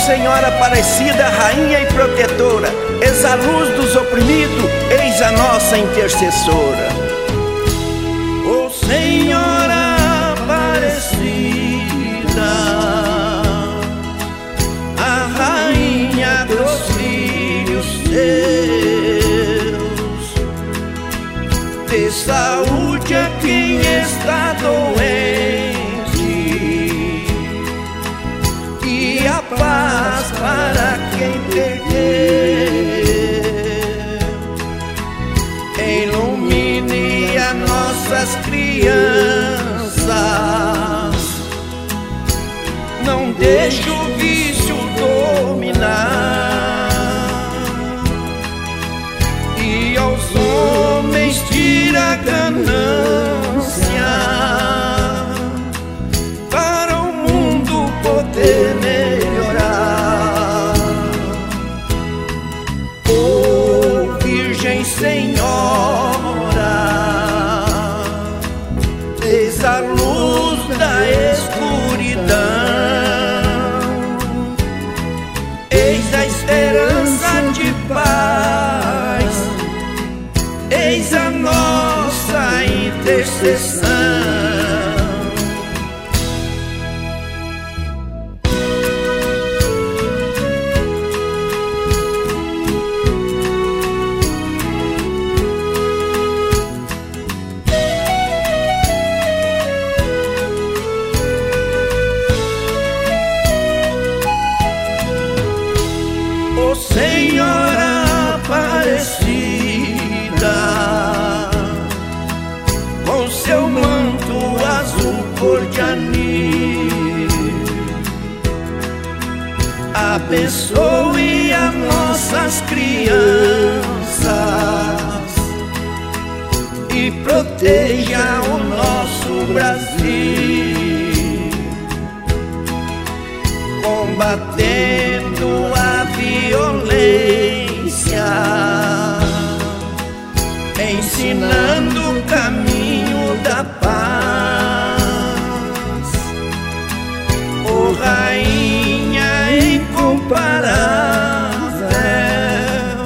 Senhora Aparecida, rainha e protetora, és a luz dos oprimidos, eis a nossa intercessora. Ó Senhora Aparecida, a rainha dos filhos teus, dê saúde a quem está doente e a paz para quem perdeu. Ilumine as nossas crianças, não deixe o vício dominar, e aos homens tira a ganância, para o mundo poder melhorar. Ó Virgem Senhora, eis a luz da escuridão, eis a esperança de paz, eis a nossa intercessão. Ó Senhora Aparecida, com seu manto azul cor de anil, abençoe as nossas crianças e proteja o nosso Brasil, combatendo a violência, ensinando o caminho da paz. Ó rainha incomparável,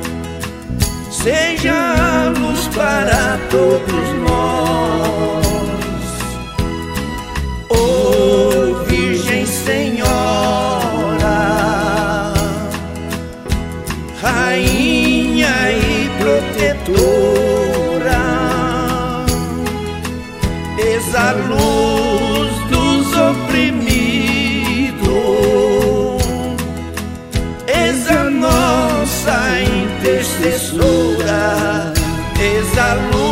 seja a luz para todos nós. Ó Virgem Senhora, rainha e protetora, eis a luz dos oprimidos, eis a nossa intercessora, eis a luz